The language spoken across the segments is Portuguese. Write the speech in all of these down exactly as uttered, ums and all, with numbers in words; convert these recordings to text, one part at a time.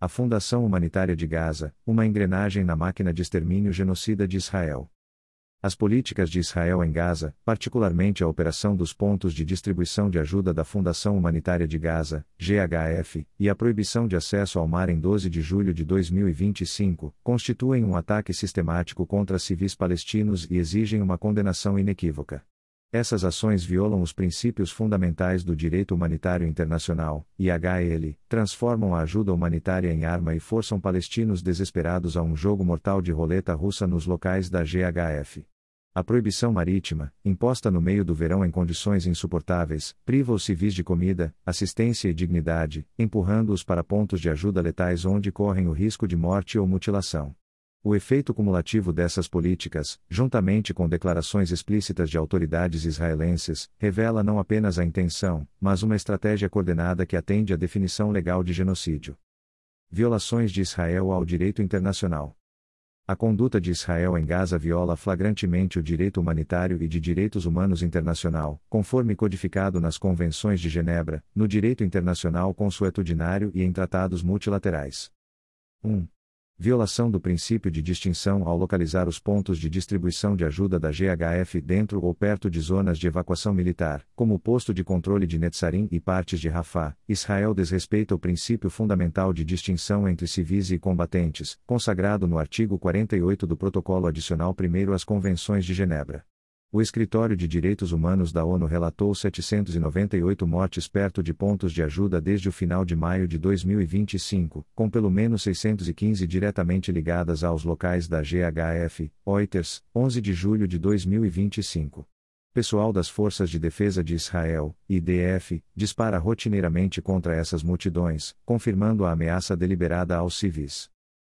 A Fundação Humanitária de Gaza, uma engrenagem na máquina de extermínio genocida de Israel. As políticas de Israel em Gaza, particularmente a operação dos pontos de distribuição de ajuda da Fundação Humanitária de Gaza, G H F, e a proibição de acesso ao mar em doze de julho de dois mil e vinte e cinco, constituem um ataque sistemático contra civis palestinos e exigem uma condenação inequívoca. Essas ações violam os princípios fundamentais do direito humanitário internacional, I H L, transformam a ajuda humanitária em arma e forçam palestinos desesperados a um jogo mortal de roleta russa nos locais da G H F. A proibição marítima, imposta no meio do verão em condições insuportáveis, priva os civis de comida, assistência e dignidade, empurrando-os para pontos de ajuda letais onde correm o risco de morte ou mutilação. O efeito cumulativo dessas políticas, juntamente com declarações explícitas de autoridades israelenses, revela não apenas a intenção, mas uma estratégia coordenada que atende à definição legal de genocídio. Violações de Israel ao direito internacional. A conduta de Israel em Gaza viola flagrantemente o direito humanitário e de direitos humanos internacional, conforme codificado nas Convenções de Genebra, no direito internacional consuetudinário e em tratados multilaterais. um. Violação do princípio de distinção ao localizar os pontos de distribuição de ajuda da G H F dentro ou perto de zonas de evacuação militar, como o posto de controle de Netzarim e partes de Rafah. Israel desrespeita o princípio fundamental de distinção entre civis e combatentes, consagrado no artigo quarenta e oito do Protocolo Adicional primeiro às Convenções de Genebra. O Escritório de Direitos Humanos da ONU relatou setecentas e noventa e oito mortes perto de pontos de ajuda desde o final de maio de dois mil e vinte e cinco, com pelo menos seiscentas e quinze diretamente ligadas aos locais da G H F, Reuters, onze de julho de dois mil e vinte e cinco. Pessoal das Forças de Defesa de Israel, I D F, dispara rotineiramente contra essas multidões, confirmando a ameaça deliberada aos civis.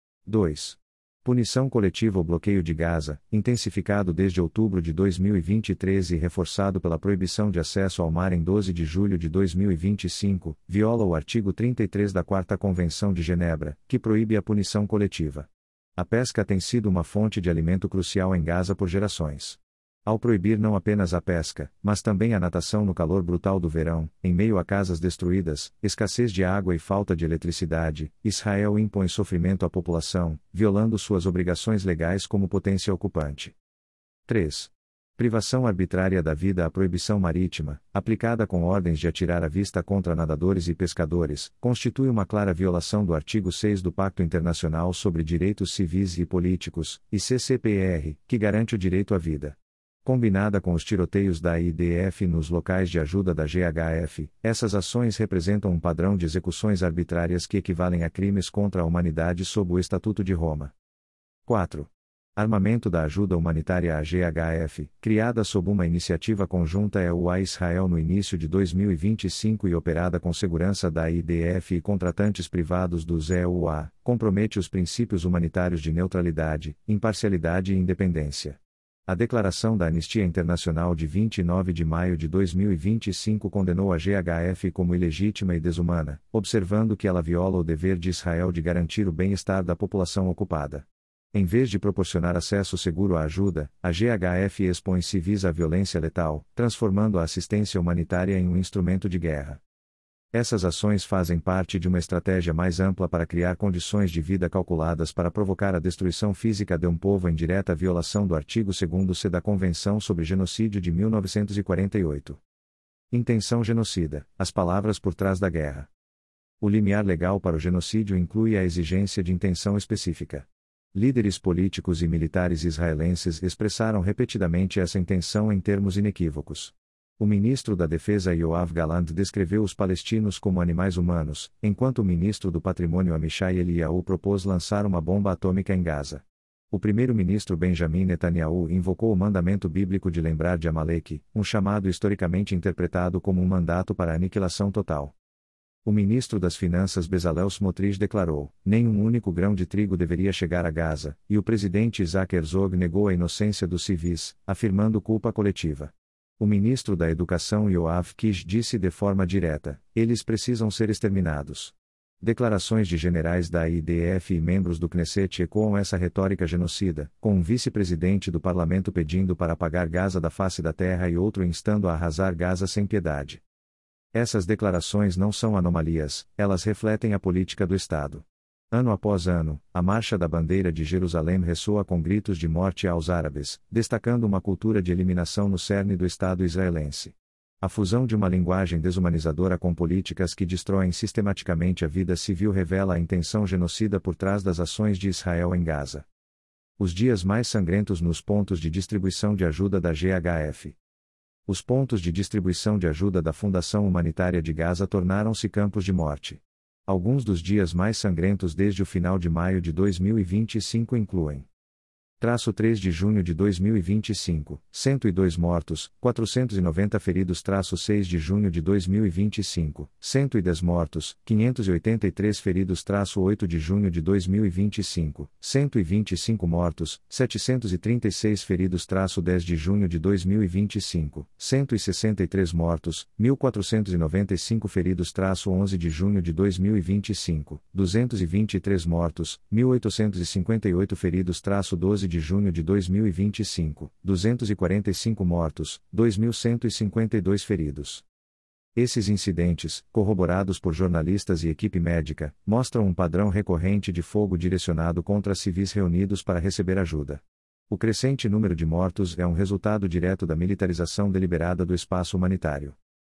dois. Punição coletiva. O bloqueio de Gaza, intensificado desde outubro de dois mil e vinte e três e reforçado pela proibição de acesso ao mar em doze de julho de dois mil e vinte e cinco, viola o artigo trinta e três da Quarta Convenção de Genebra, que proíbe a punição coletiva. A pesca tem sido uma fonte de alimento crucial em Gaza por gerações. Ao proibir não apenas a pesca, mas também a natação no calor brutal do verão, em meio a casas destruídas, escassez de água e falta de eletricidade, Israel impõe sofrimento à população, violando suas obrigações legais como potência ocupante. três. Privação arbitrária da vida. A proibição marítima, aplicada com ordens de atirar à vista contra nadadores e pescadores, constitui uma clara violação do artigo seis do Pacto Internacional sobre Direitos Civis e Políticos, I C C P R, que garante o direito à vida. Combinada com os tiroteios da I D F nos locais de ajuda da G H F, essas ações representam um padrão de execuções arbitrárias que equivalem a crimes contra a humanidade sob o Estatuto de Roma. quatro. Armamento da ajuda humanitária. A G H F, criada sob uma iniciativa conjunta E U-Israel no início de dois mil e vinte e cinco e operada com segurança da I D F e contratantes privados dos E U A, compromete os princípios humanitários de neutralidade, imparcialidade e independência. A Declaração da Anistia Internacional de vinte e nove de maio de dois mil e vinte e cinco condenou a G H F como ilegítima e desumana, observando que ela viola o dever de Israel de garantir o bem-estar da população ocupada. Em vez de proporcionar acesso seguro à ajuda, a G H F expõe civis à violência letal, transformando a assistência humanitária em um instrumento de guerra. Essas ações fazem parte de uma estratégia mais ampla para criar condições de vida calculadas para provocar a destruição física de um povo em direta violação do artigo segundo C da Convenção sobre Genocídio de mil novecentos e quarenta e oito. Intenção genocida, as palavras por trás da guerra. O limiar legal para o genocídio inclui a exigência de intenção específica. Líderes políticos e militares israelenses expressaram repetidamente essa intenção em termos inequívocos. O ministro da Defesa Yoav Gallant descreveu os palestinos como animais humanos, enquanto o ministro do Patrimônio Amichai Eliyahu propôs lançar uma bomba atômica em Gaza. O primeiro-ministro Benjamin Netanyahu invocou o mandamento bíblico de lembrar de Amaleque, um chamado historicamente interpretado como um mandato para a aniquilação total. O ministro das Finanças Bezalel Smotrich declarou: nenhum único grão de trigo deveria chegar a Gaza, e o presidente Isaac Herzog negou a inocência dos civis, afirmando culpa coletiva. O ministro da Educação Yoav Kish disse de forma direta: eles precisam ser exterminados. Declarações de generais da I D F e membros do Knesset ecoam essa retórica genocida, com um vice-presidente do parlamento pedindo para apagar Gaza da face da terra e outro instando a arrasar Gaza sem piedade. Essas declarações não são anomalias, elas refletem a política do Estado. Ano após ano, a marcha da bandeira de Jerusalém ressoa com gritos de morte aos árabes, destacando uma cultura de eliminação no cerne do Estado israelense. A fusão de uma linguagem desumanizadora com políticas que destroem sistematicamente a vida civil revela a intenção genocida por trás das ações de Israel em Gaza. Os dias mais sangrentos nos pontos de distribuição de ajuda da G H F. Os pontos de distribuição de ajuda da Fundação Humanitária de Gaza tornaram-se campos de morte. Alguns dos dias mais sangrentos desde o final de maio de dois mil e vinte e cinco incluem: Traço três de junho de dois mil e vinte e cinco, cento e dois mortos, quatrocentos e noventa feridos. Traço seis de junho de dois mil e vinte e cinco, cento e dez mortos, quinhentos e oitenta e três feridos. Traço oito de junho de dois mil e vinte e cinco, cento e vinte e cinco mortos, setecentos e trinta e seis feridos. Traço dez de junho de dois mil e vinte e cinco, cento e sessenta e três mortos, mil quatrocentos e noventa e cinco feridos. Traço onze de junho de dois mil e vinte e cinco, duzentos e vinte e três mortos, mil oitocentos e cinquenta e oito feridos. Traço doze de junho de dois mil e vinte e cinco, duzentos e quarenta e cinco mortos, dois mil cento e cinquenta e dois feridos. Esses incidentes, corroborados por jornalistas e equipe médica, mostram um padrão recorrente de fogo direcionado contra civis reunidos para receber ajuda. O crescente número de mortos é um resultado direto da militarização deliberada do espaço humanitário.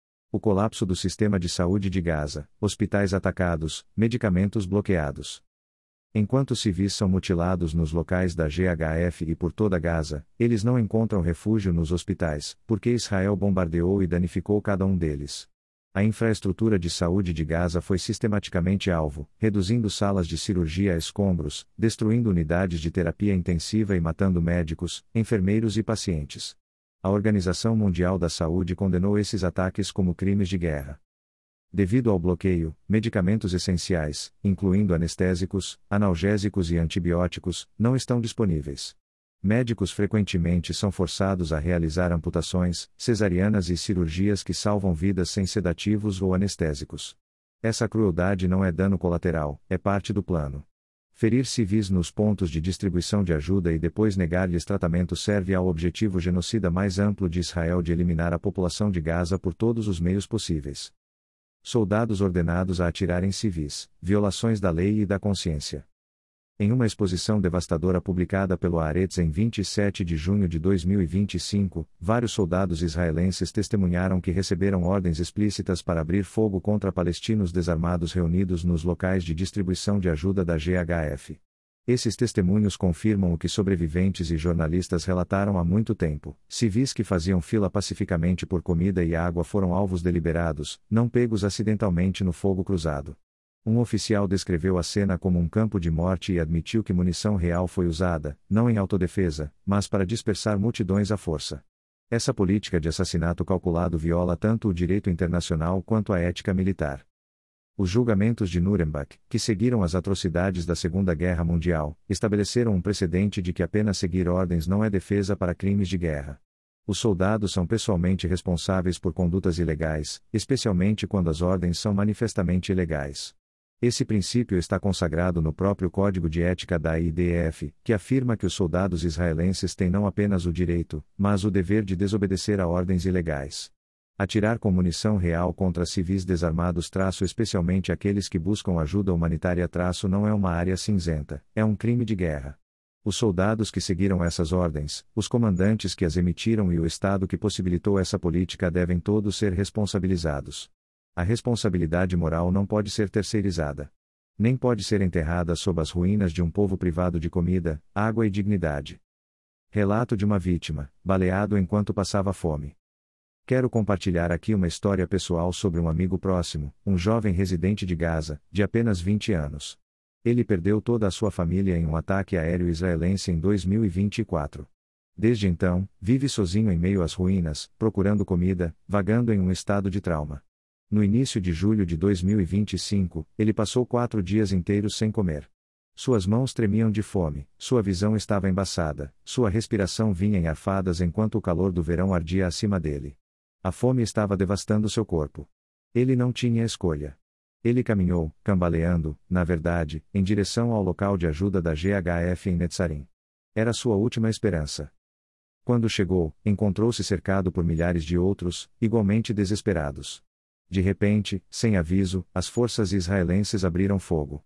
O colapso do sistema de saúde de Gaza, hospitais atacados, medicamentos bloqueados. Enquanto civis são mutilados nos locais da G H F e por toda Gaza, eles não encontram refúgio nos hospitais, porque Israel bombardeou e danificou cada um deles. A infraestrutura de saúde de Gaza foi sistematicamente alvo, reduzindo salas de cirurgia a escombros, destruindo unidades de terapia intensiva e matando médicos, enfermeiros e pacientes. A Organização Mundial da Saúde condenou esses ataques como crimes de guerra. Devido ao bloqueio, medicamentos essenciais, incluindo anestésicos, analgésicos e antibióticos, não estão disponíveis. Médicos frequentemente são forçados a realizar amputações, cesarianas e cirurgias que salvam vidas sem sedativos ou anestésicos. Essa crueldade não é dano colateral, é parte do plano. Ferir civis nos pontos de distribuição de ajuda e depois negar-lhes tratamento serve ao objetivo genocida mais amplo de Israel de eliminar a população de Gaza por todos os meios possíveis. Soldados ordenados a atirar em civis, violações da lei e da consciência. Em uma exposição devastadora publicada pelo Haaretz em vinte e sete de junho de dois mil e vinte e cinco, vários soldados israelenses testemunharam que receberam ordens explícitas para abrir fogo contra palestinos desarmados reunidos nos locais de distribuição de ajuda da G H F. Esses testemunhos confirmam o que sobreviventes e jornalistas relataram há muito tempo: civis que faziam fila pacificamente por comida e água foram alvos deliberados, não pegos acidentalmente no fogo cruzado. Um oficial descreveu a cena como um campo de morte e admitiu que munição real foi usada, não em autodefesa, mas para dispersar multidões à força. Essa política de assassinato calculado viola tanto o direito internacional quanto a ética militar. Os julgamentos de Nuremberg, que seguiram as atrocidades da Segunda Guerra Mundial, estabeleceram um precedente de que apenas seguir ordens não é defesa para crimes de guerra. Os soldados são pessoalmente responsáveis por condutas ilegais, especialmente quando as ordens são manifestamente ilegais. Esse princípio está consagrado no próprio Código de Ética da I D F, que afirma que os soldados israelenses têm não apenas o direito, mas o dever de desobedecer a ordens ilegais. Atirar com munição real contra civis desarmados traço especialmente aqueles que buscam ajuda humanitária traço não é uma área cinzenta, é um crime de guerra. Os soldados que seguiram essas ordens, os comandantes que as emitiram e o Estado que possibilitou essa política devem todos ser responsabilizados. A responsabilidade moral não pode ser terceirizada. Nem pode ser enterrada sob as ruínas de um povo privado de comida, água e dignidade. Relato de uma vítima, baleado enquanto passava fome. Quero compartilhar aqui uma história pessoal sobre um amigo próximo, um jovem residente de Gaza, de apenas vinte anos. Ele perdeu toda a sua família em um ataque aéreo israelense em dois mil e vinte e quatro. Desde então, vive sozinho em meio às ruínas, procurando comida, vagando em um estado de trauma. No início de julho de dois mil e vinte e cinco, ele passou quatro dias inteiros sem comer. Suas mãos tremiam de fome, sua visão estava embaçada, sua respiração vinha em arfadas enquanto o calor do verão ardia acima dele. A fome estava devastando seu corpo. Ele não tinha escolha. Ele caminhou, cambaleando, na verdade, em direção ao local de ajuda da G H F em Netzarim. Era sua última esperança. Quando chegou, encontrou-se cercado por milhares de outros, igualmente desesperados. De repente, sem aviso, as forças israelenses abriram fogo.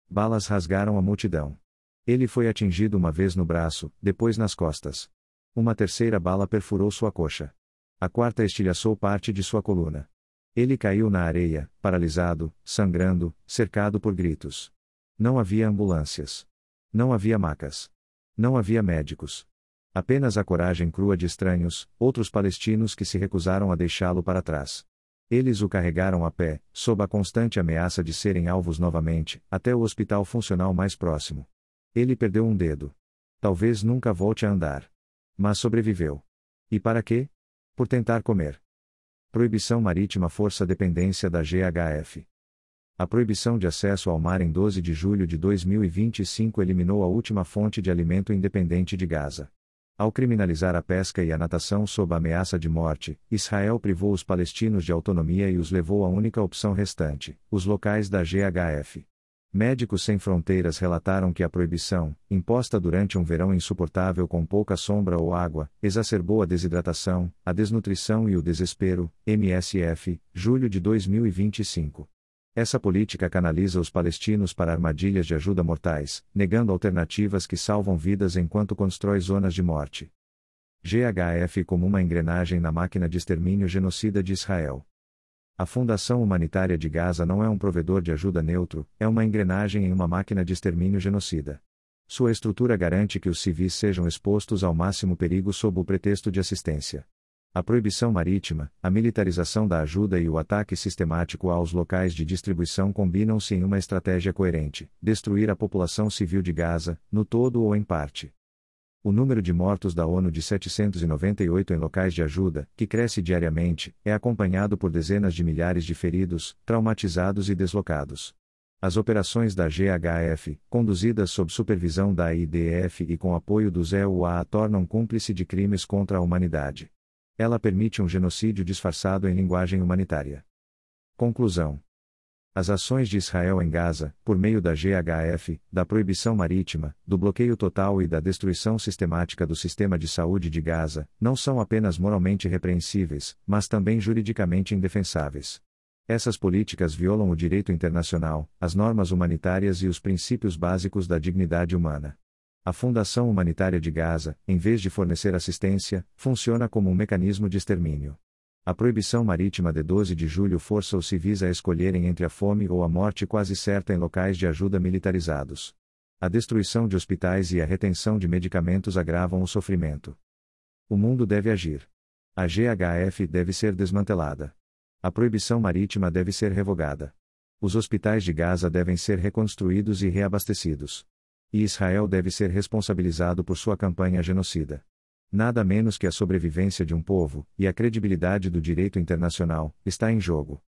Balas rasgaram a multidão. Ele foi atingido uma vez no braço, depois nas costas. Uma terceira bala perfurou sua coxa. A quarta estilhaçou parte de sua coluna. Ele caiu na areia, paralisado, sangrando, cercado por gritos. Não havia ambulâncias. Não havia macas. Não havia médicos. Apenas a coragem crua de estranhos, outros palestinos que se recusaram a deixá-lo para trás. Eles o carregaram a pé, sob a constante ameaça de serem alvos novamente, até o hospital funcional mais próximo. Ele perdeu um dedo. Talvez nunca volte a andar. Mas sobreviveu. E para quê? Por tentar comer. Proibição marítima força dependência da G H F. A proibição de acesso ao mar em doze de julho de dois mil e vinte e cinco eliminou a última fonte de alimento independente de Gaza. Ao criminalizar a pesca e a natação sob a ameaça de morte, Israel privou os palestinos de autonomia e os levou à única opção restante, os locais da G H F. Médicos Sem Fronteiras relataram que a proibição, imposta durante um verão insuportável com pouca sombra ou água, exacerbou a desidratação, a desnutrição e o desespero. M S F, julho de dois mil e vinte e cinco. Essa política canaliza os palestinos para armadilhas de ajuda mortais, negando alternativas que salvam vidas enquanto constrói zonas de morte. G H F como uma engrenagem na máquina de extermínio genocida de Israel. A Fundação Humanitária de Gaza não é um provedor de ajuda neutro, é uma engrenagem em uma máquina de extermínio genocida. Sua estrutura garante que os civis sejam expostos ao máximo perigo sob o pretexto de assistência. A proibição marítima, a militarização da ajuda e o ataque sistemático aos locais de distribuição combinam-se em uma estratégia coerente: destruir a população civil de Gaza, no todo ou em parte. O número de mortos da ONU de setecentos e noventa e oito em locais de ajuda, que cresce diariamente, é acompanhado por dezenas de milhares de feridos, traumatizados e deslocados. As operações da G H F, conduzidas sob supervisão da I D F e com apoio do Z U A, a tornam cúmplice de crimes contra a humanidade. Ela permite um genocídio disfarçado em linguagem humanitária. Conclusão. As ações de Israel em Gaza, por meio da G H F, da proibição marítima, do bloqueio total e da destruição sistemática do sistema de saúde de Gaza, não são apenas moralmente repreensíveis, mas também juridicamente indefensáveis. Essas políticas violam o direito internacional, as normas humanitárias e os princípios básicos da dignidade humana. A Fundação Humanitária de Gaza, em vez de fornecer assistência, funciona como um mecanismo de extermínio. A proibição marítima de doze de julho força os civis a escolherem entre a fome ou a morte quase certa em locais de ajuda militarizados. A destruição de hospitais e a retenção de medicamentos agravam o sofrimento. O mundo deve agir. A G H F deve ser desmantelada. A proibição marítima deve ser revogada. Os hospitais de Gaza devem ser reconstruídos e reabastecidos. E Israel deve ser responsabilizado por sua campanha genocida. Nada menos que a sobrevivência de um povo, e a credibilidade do direito internacional, está em jogo.